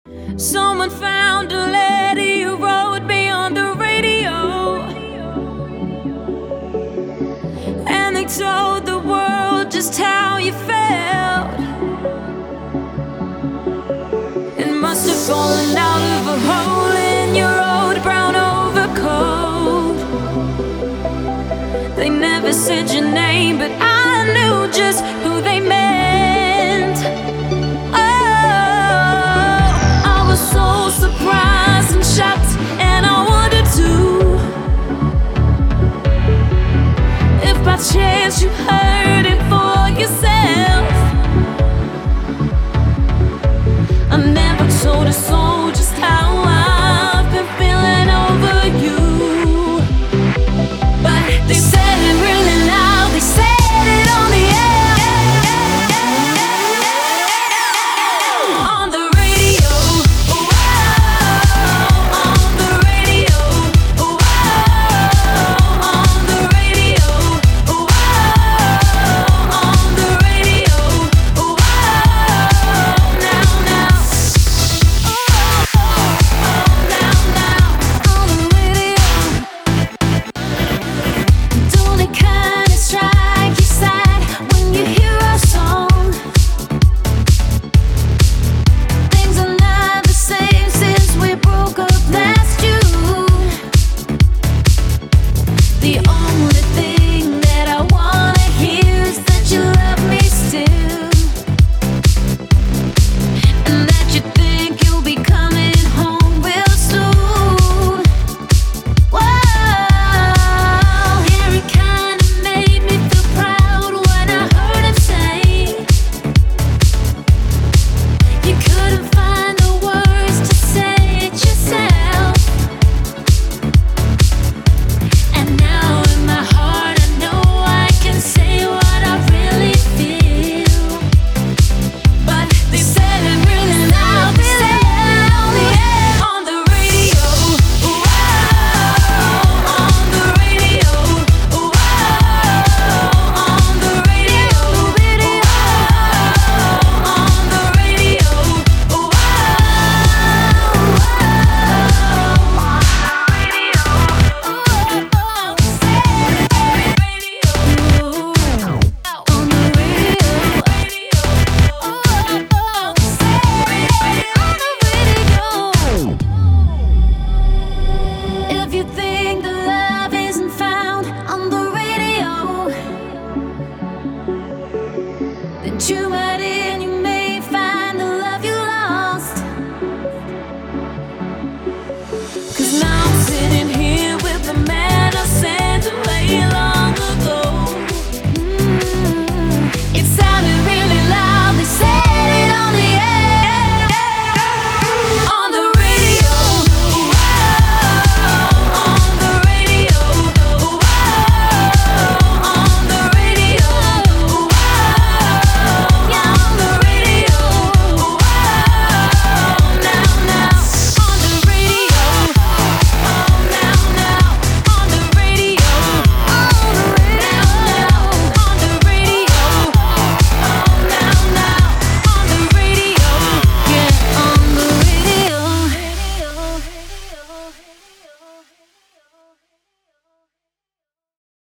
Someone found a letter you wrote me on the radio, and they told the world just how you felt. It must have fallen out of a hole in your old brown overcoat. They never said your name, but I knew just who they meant. Oh, I was so surprised and shocked, and I wondered too if by chance you heard